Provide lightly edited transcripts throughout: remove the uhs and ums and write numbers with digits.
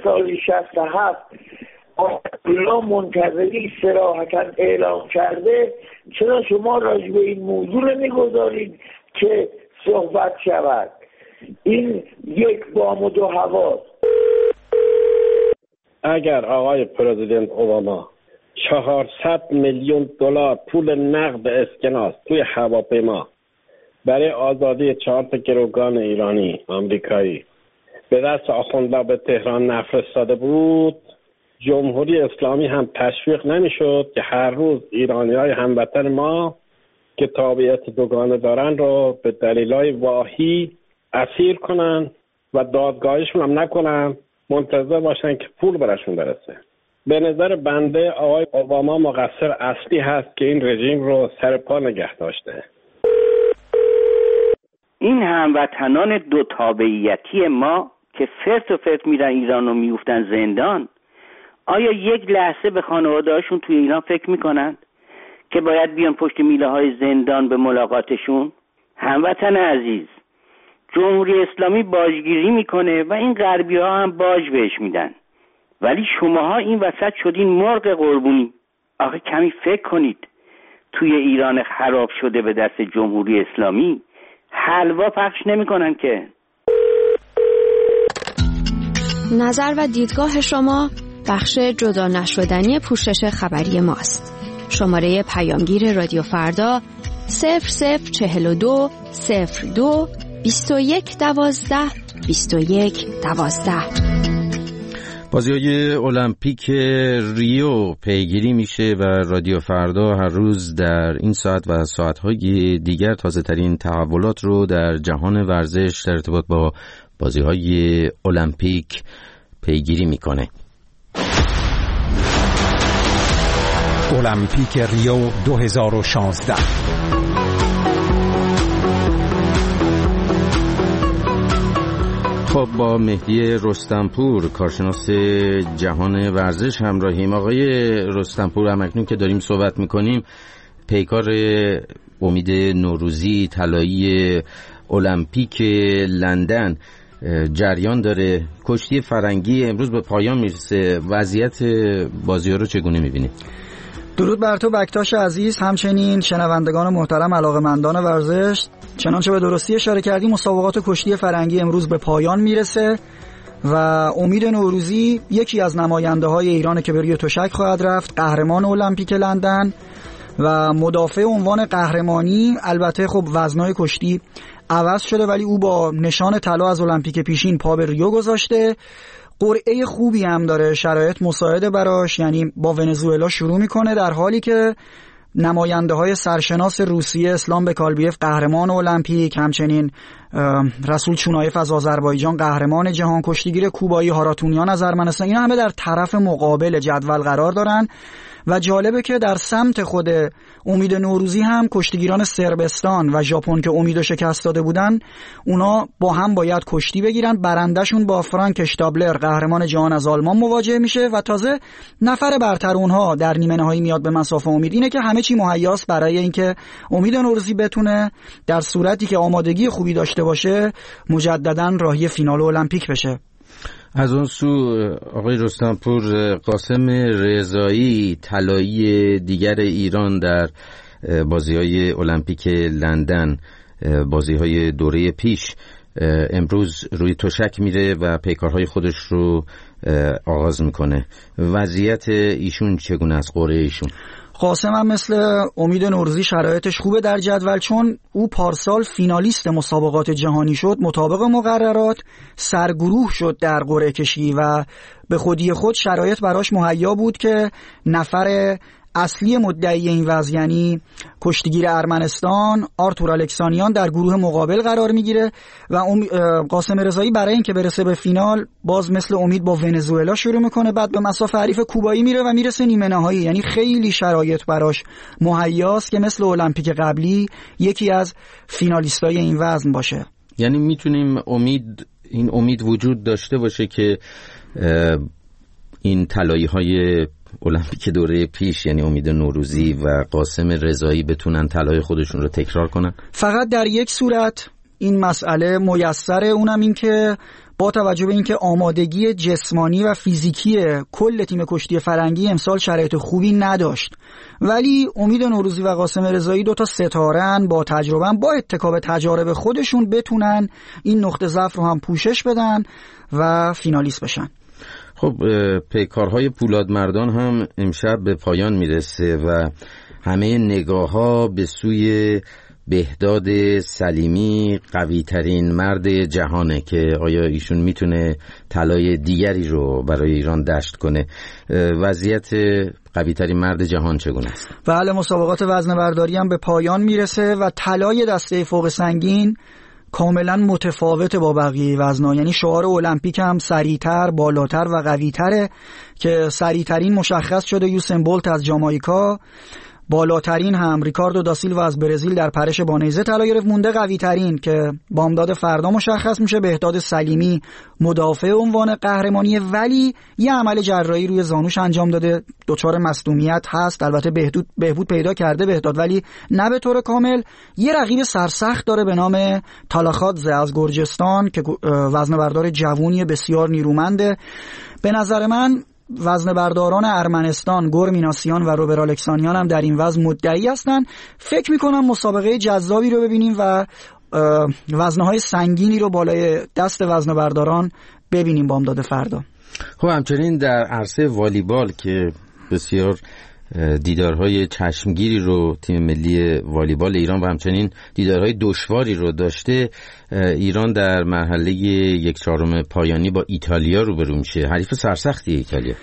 سال 67 آیت‌الله منتظری صراحتاً اعلام کرده، چرا شما راجع به این موضوع نمی‌گذارید که صحبت شود؟ این یک بام و دو هواست. اگر آقای پرزیدنت اوباما 400 میلیون دلار پول نقد اسکناس توی هواپیما برای آزادی 4 گروگان ایرانی آمریکایی به دست آخوندها به تهران نفرستاده بود، جمهوری اسلامی هم تشویق نمیشد که هر روز ایرانی‌های هموطن ما که تابعیت دوگانه دارن رو به دلایل واهی اسیر کنن و دادگاهشون هم نکنن، منتظر باشن که پول براشون برسه. به نظر بنده آقای اوباما مقصر اصلی هست که این رژیم رو سر پا نگه داشته. این هموطنان دو تابعیتی ما که فرت و فرت میرن ایران و میفتن زندان، آیا یک لحظه به خانواده‌هاشون توی ایران فکر میکنن که باید بیان پشت میله های زندان به ملاقاتشون؟ هموطن عزیز، جمهوری اسلامی باجگیری میکنه و این غربی ها هم باج بهش میدن، ولی شماها این وسط شدین مرغ قربونی. آخه کمی فکر کنید، توی ایران خراب شده به دست جمهوری اسلامی حلوا پخش نمیکنن که. نظر و دیدگاه شما بخش جدا نشدنی پوشش خبری ماست. شماره پیامگیر رادیو فردا 0042 02 21 12 21 12. بازی‌های المپیک ریو پیگیری میشه و رادیو فردا هر روز در این ساعت و ساعت‌های دیگر تازه‌ترین تحولات رو در جهان ورزش در ارتباط با بازی‌های المپیک پیگیری میکنه. المپیک ریو 2016. خب با مهدی رستمپور کارشناس جهان ورزش همراهیم. آقای رستمپور، همکنون که داریم صحبت میکنیم پیکار امید نوروزی طلایی المپیک لندن جریان داره. کشتی فرنگی امروز به پایان میرسه. وضعیت بازی‌ها رو چگونه میبینید؟ درود بر تو بکتاش عزیز، همچنین شنوندگان محترم علاقه‌مندان ورزش. چنانچه به درستی اشاره کردی مسابقات کشتی فرنگی امروز به پایان میرسه و امید نوروزی یکی از نماینده‌های ایران که به روی تشک خواهد رفت، قهرمان المپیک لندن و مدافع عنوان قهرمانی. البته خب وزنای کشتی عوض شده ولی او با نشان طلا از المپیک پیشین پا به ریو گذاشته. قرعه خوبی هم داره، شرایط مساعده براش، یعنی با ونزوئلا شروع میکنه، در حالی که نماینده های سرشناس روسیه اسلام بکالبیف قهرمان المپیک، همچنین رسول چونایف از آذربایجان قهرمان جهان، کشتیگیر کوبایی هاراتونیان از ارمنستان، اینا همه در طرف مقابل جدول قرار دارن. و جالبه که در سمت خود امید نوروزی هم کشتیگیران صربستان و ژاپن که امیدو شکست داده بودن، اونا با هم باید کشتی بگیرن. برندشون با فرانک اشتابلر قهرمان جهان از آلمان مواجه میشه و تازه نفر برتر اونها در نیمه نهایی میاد به مسافه امید. اینه که همه چی مهیاست برای اینکه امید نوروزی بتونه در صورتی که آمادگی خوبی داشته باشه مجددا راهی فینال المپیک بشه. از اون سو آقای رستمپور، قاسم رضایی طلایی دیگر ایران در بازی‌های المپیک لندن، بازی‌های دوره پیش، امروز روی تشک میره و پیکارهای خودش رو آغاز میکنه. وضعیت ایشون چگونه است؟ قرعه ایشون؟ قاسم هم مثل امید نوروزی شرایطش خوبه در جدول، چون او پارسال فینالیست مسابقات جهانی شد، مطابق مقررات سرگروه شد در قرعه کشی و به خودی خود شرایط براش مهیا بود که نفر اصلی مدعی این وضع، یعنی کشتیگیر ارمنستان آرتور الکسانیان، در گروه مقابل قرار میگیره و قاسم رضایی برای اینکه برسه به فینال باز مثل امید با ونزوئلا شروع میکنه، بعد به مسافه حریف کوبایی میره و میرسه نیمه نهایی. یعنی خیلی شرایط براش مهیاست که مثل المپیک قبلی یکی از فینالیستای این وزن باشه. یعنی میتونیم این امید وجود داشته باشه که این طلایی‌های المپیک دوره پیش، یعنی امید نوروزی و قاسم رضایی، بتونن طلای خودشون رو تکرار کنن؟ فقط در یک صورت این مسئله میسره، اونم این که با توجه به اینکه آمادگی جسمانی و فیزیکی کل تیم کشتی فرنگی امسال شرایط خوبی نداشت، ولی امید نوروزی و قاسم رضایی 2 تا ستاره‌ان با تجربه، با اتکا به تجارب خودشون بتونن این نقطه ضعف رو هم پوشش بدن و فینالیست بشن. خب پیکارهای پولادمردان هم امشب به پایان میرسه و همه نگاه‌ها به سوی بهداد سلیمی، قوی ترین مرد جهانه که آیا ایشون میتونه طلای دیگری رو برای ایران دشت کنه. وضعیت قوی ترین مرد جهان چگونه است؟ بله، مسابقات وزنه برداری هم به پایان میرسه و طلای دسته فوق سنگین کاملا متفاوته با بقیه وزن‌ها. یعنی شعار المپیک هم سریعتر، بالاتر و قوی‌تره که سریعترین مشخص شده یوسین بولت از جامائیکا، بالاترین هم ریکاردو دا سیلوا از برزیل در پرش با نیزه طلا گرفت. مونده قوی ترین که بامداد فردا مشخص میشه، بهداد سلیمی مدافع عنوان قهرمانی، ولی یه عمل جراحی روی زانوش انجام داده، دچار مصدومیت هست. البته بهبود پیدا کرده بهداد، ولی نه به طور کامل. یه رقیب سرسخت داره به نام تالاخادزه از گرجستان که وزنه بردار جوونی بسیار نیرومنده. به نظر من وزنه برداران ارمنستان گورمیناسیان و روبر الکسانیان هم در این وزن مدعی هستن. فکر میکنم مسابقه جذابی رو ببینیم و وزنه‌های سنگینی رو بالای دست وزنه برداران ببینیم بامداد فردا. خب همچنین در عرصه والیبال که بسیار دیدارهای چشمگیری رو تیم ملی والیبال ایران و همچنین دیدارهای دشواری رو داشته، ایران در مرحله 1/4 پایانی با ایتالیا روبرو میشه. حریف سرسختی ایتالیا.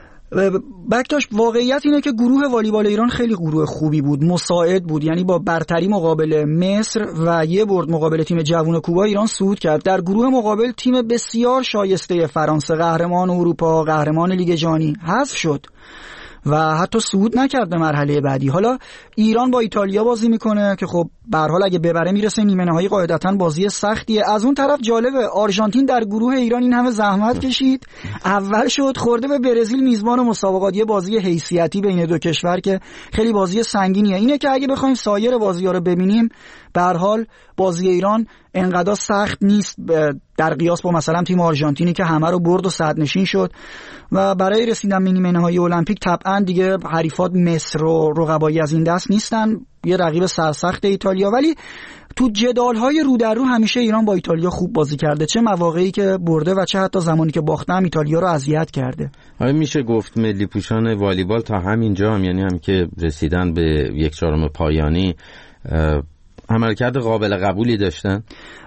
بکتاش، واقعیت اینه که گروه والیبال ایران خیلی گروه خوبی بود، مساعد بود. یعنی با برتری مقابل مصر و یه برد مقابل تیم جوون کوبا ایران صعود کرد. در گروه مقابل تیم بسیار شایسته فرانسه، قهرمان اروپا، قهرمان لیگ جهانی، حذف شد و حتی صعود نکرد به مرحله بعدی. حالا ایران با ایتالیا بازی میکنه که خب به هر حال اگه ببره میرسه نیمه نهایی، قاعدتاً بازی سختیه. از اون طرف جالبه آرژانتین در گروه ایران این همه زحمت کشید، اول شد، خورده به برزیل میزبان مسابقات. یه بازی حیثیتی بین دو کشور که خیلی بازی سنگینیه. اینه که اگه بخوایم سایر بازی‌ها رو ببینیم، به هر حال بازی ایران انقدر سخت نیست در قیاس با مثلا تیم آرژانتینی که همه رو برد و صدرنشین شد. و برای رسیدن به نیمه نهایی المپیک طبعا دیگه حریفات مصر و رقبایی از این دست نیستن، یه رقیب سرسخت ایتالیا. ولی تو جدال‌های رو در رو همیشه ایران با ایتالیا خوب بازی کرده، چه مواقعی که برده و چه حتی زمانی که باخته هم ایتالیا رو اذیت کرده. آره، میشه گفت ملی پوشان والیبال تا همینجا هم، یعنی هم که رسیدن به 1/4 پایانی، عملکرد قابل قبولی داشتن.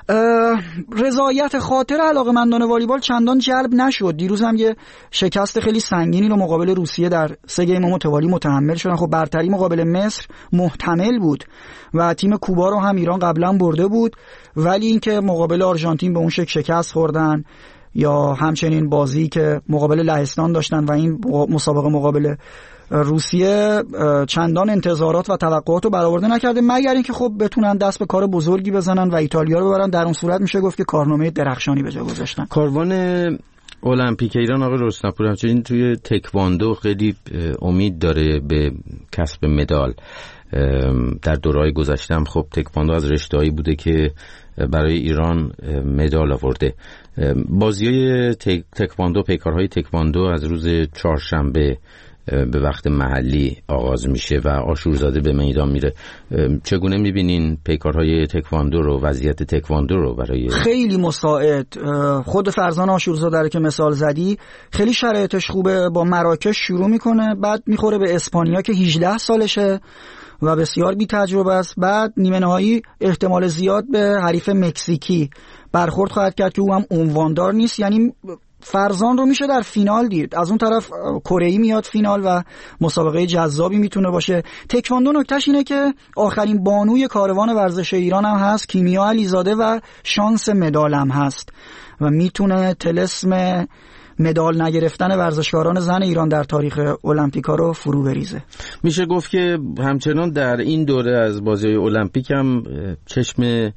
رضایت خاطر علاقه‌مندان والیبال چندان جلب نشد. دیروز هم یه شکست خیلی سنگینی رو مقابل روسیه در 3 گیم متوالی متحمل شدن. خب برتری مقابل مصر محتمل بود و تیم کوبا رو هم ایران قبلا برده بود، ولی اینکه مقابل آرژانتین به اون شکست خوردن، یا همچنین بازی که مقابل لهستان داشتن و این مسابقه مقابل روسیه چندان انتظارات و توقعات رو برآورده نکرده، مگر اینکه خب بتونن دست به کار بزرگی بزنن و ایتالیا رو ببرن. در اون صورت میشه گفت که کارنامه درخشانی به جا گذاشتن. کاروان المپیک ایران آقای رستمپور همچنین توی تکواندو خیلی امید داره به کسب مدال. در دوره‌های گذشته هم خب تکواندو از رشته‌ای بوده که برای ایران مدال آورده. بازی‌های تکواندو، پیکارهای تکواندو از روز چهارشنبه به وقت محلی آغاز میشه و آشورزاده به میدان میره. چگونه میبینین پیکارهای تکواندو رو، وضعیت تکواندو رو برای؟ خیلی مساعد. خود فرزان آشورزاده رو که مثال زدی، خیلی شرایطش خوبه. با مراکش شروع میکنه، بعد میخوره به اسپانیا که 18 سالشه و بسیار بی تجربه است. بعد نیمه نهایی احتمال زیاد به حریف مکزیکی برخورد خواهد کرد که او هم عنواندار نیست. یعنی فرزان رو میشه در فینال دید. از اون طرف کره‌ای میاد فینال و مسابقه جذابی میتونه باشه. تکواندو نکتهش اینه که آخرین بانوی کاروان ورزش ایران هم هست، کیمیا علیزاده، و شانس مدال هم هست و میتونه طلسم مدال نگرفتن ورزشکاران زن ایران در تاریخ المپیکا رو فرو بریزه. میشه گفت که همچنان در این دوره از بازی‌های المپیک هم چشم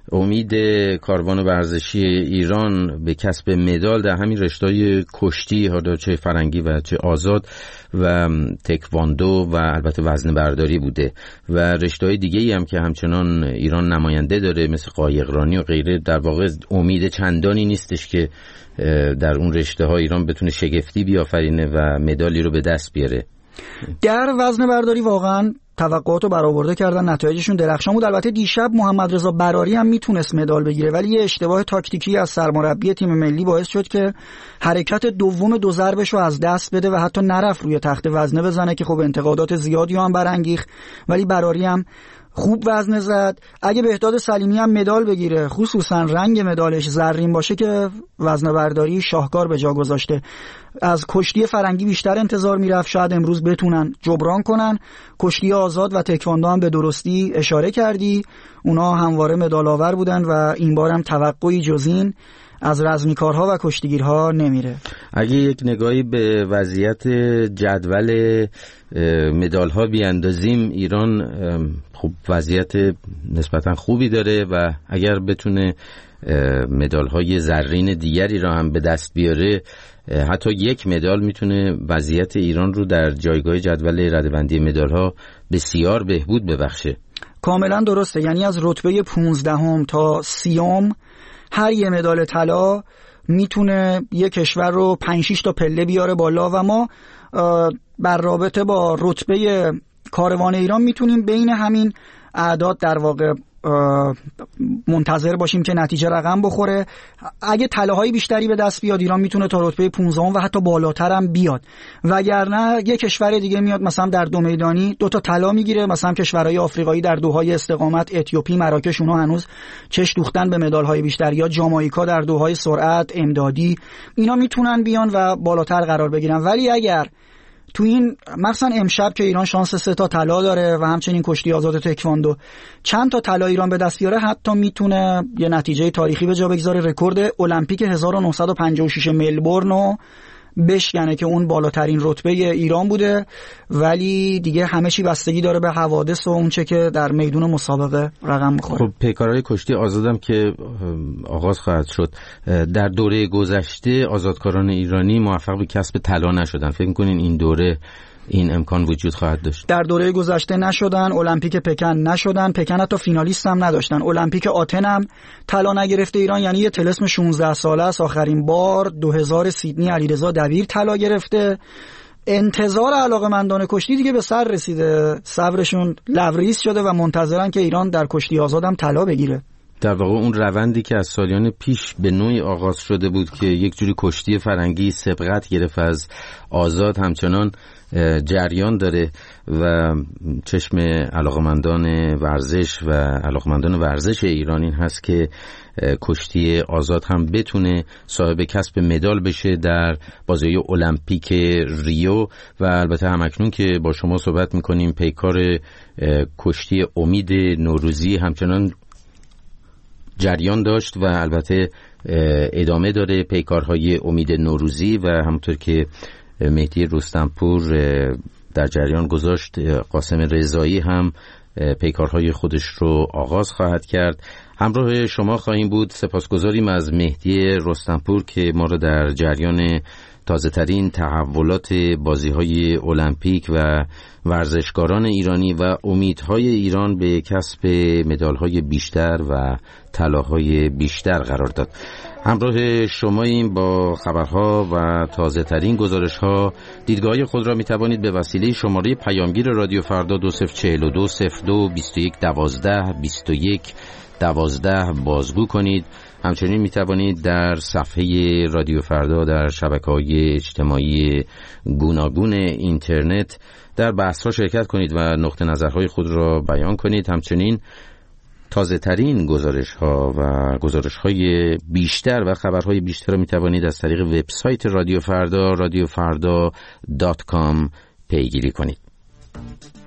امید کاروان ورزشی ایران به کسب مدال در همین رشته‌های کشتی، حالا چه فرنگی و چه آزاد و تکواندو و البته وزنه برداری بوده و رشته‌های دیگه‌ای هم که همچنان ایران نماینده داره مثل قایقرانی و غیره. در واقع امید چندانی نیستش که در اون رشته‌ها ایران بتونه شگفتی بیافرینه و مدالی رو به دست بیاره. در وزنه برداری واقعا توقعاتو برآورده کردن، نتایجشون درخشان بود. البته دیشب محمد رضا براری هم میتونست مدال بگیره، ولی یه اشتباه تاکتیکی از سرمربی تیم ملی باعث شد که حرکت دوم دو ضربشو از دست بده و حتی نرفت روی تخت وزنه بزنه که خب انتقادات زیادی هم برانگیخت. ولی براری هم خوب وزنه زد. اگه بهداد سلیمی هم مدال بگیره، خصوصا رنگ مدالش زرین باشه، که وزنه برداری شاهکار به جا گذاشته. از کشتی فرنگی بیشتر انتظار میرفت، شاید امروز بتونن جبران کنن. کشتی آزاد و تکواندو هم به درستی اشاره کردی، اونا همواره مدال آور بودن و این بار هم توقعی جز این از رزمیکارها و کشتیگیرها نمیره. اگه یک نگاهی به وضعیت جدول مدال‌ها بیاندازیم، ایران خب وضعیت نسبتا خوبی داره و اگر بتونه مدال‌های زرین دیگری را هم به دست بیاره، حتی یک مدال میتونه وضعیت ایران رو در جایگاه جدول رده‌بندی مدال‌ها بسیار بهبود ببخشه. کاملا درسته، یعنی از رتبه 15 تا 30 هر یه مدال طلا میتونه یه کشور رو 5-6 تا پله بیاره بالا و ما بر رابطه با رتبه کاروان ایران میتونیم بین همین اعداد در واقع منتظر باشیم که نتیجه رقم بخوره. اگه طلاهای بیشتری به دست بیاد، ایران میتونه تا رتبه 15 و حتی بالاتر هم بیاد، وگرنه یه کشور دیگه میاد مثلا در دو میدانی 2 تا طلا میگیره، مثلا کشورهای آفریقایی در دوهای استقامت، اتیوپی، مراکش، اونها هنوز چش دوختن به مدال‌های بیشتر، یا جامائیکا در دوهای سرعت، امدادی، اینا میتونن بیان و بالاتر قرار بگیرن. ولی اگر تو این مثلا امشب که ایران شانس 3 تا طلا داره و همچنین کشتی آزاد تکواندو چند تا طلا ایران به دست بیاره، حتی میتونه یه نتیجه تاریخی به جا بگذاره، رکورد المپیک 1956 ملبورن رو بشکنه که اون بالاترین رتبه ایران بوده. ولی دیگه همه چی بستگی داره به حوادث و اون چه که در میدون مسابقه رقم میخوره. خب پیکارهای کشتی آزادم که آغاز خواهد شد، در دوره گذشته آزادکاران ایرانی موفق به کسب طلا نشدن. فکر می‌کنین این دوره این امکان وجود خواهد داشت؟ در دوره گذشته نشدن، المپیک پکن نشدن، پکن حتی فینالیست هم نداشتن، المپیک آتن هم طلا نگرفته ایران، یعنی یه طلسم 16 ساله است. آخرین بار 2000 سیدنی علیرضا دبیر طلا گرفته. انتظار علاقه‌مندان کشتی دیگه به سر رسیده، صبرشون لبریز شده و منتظرن که ایران در کشتی آزاد هم طلا بگیره. در واقع اون روندی که از سالیان پیش به نوعی آغاز شده بود که یک جوری کشتی فرنگی سبقت گرفت از آزاد، همچنان جریان داره و چشم علاقمندان ورزش و علاقمندان ورزش ایرانی هست که کشتی آزاد هم بتونه صاحب کسب مدال بشه در بازی‌های المپیک ریو. و البته همکنون که با شما صحبت میکنیم، پیکار کشتی امید نوروزی همچنان جریان داشت و البته ادامه داره، پیکارهای امید نوروزی، و همونطور که مهدی رستمپور در جریان گذاشت، قاسم رضایی هم پیکارهای خودش رو آغاز خواهد کرد. همراه شما خواهیم بود. سپاسگزاریم از مهدی رستمپور که ما رو در جریان تازه ترین تحولات بازی‌های المپیک و ورزشکاران ایرانی و امیدهای ایران به کسب مدال‌های بیشتر و طلاهای بیشتر قرار داد. همراه شماییم با خبرها و تازه ترین گزارش‌ها. دیدگاه خود را می توانید به وسیله شماره پیامگیر رادیو فردا 2042 02 21 12 21 12 بازگو کنید. همچنین می توانید در صفحه رادیو فردا در شبکه‌های اجتماعی گوناگون اینترنت در بحث‌ها شرکت کنید و نقطه نظرهای خود را بیان کنید. همچنین تازه ترین گزارش‌ها و گزارش‌های بیشتر و خبرهای بیشتر را می توانید از طریق وبسایت رادیو فردا radiofarda.com پیگیری کنید.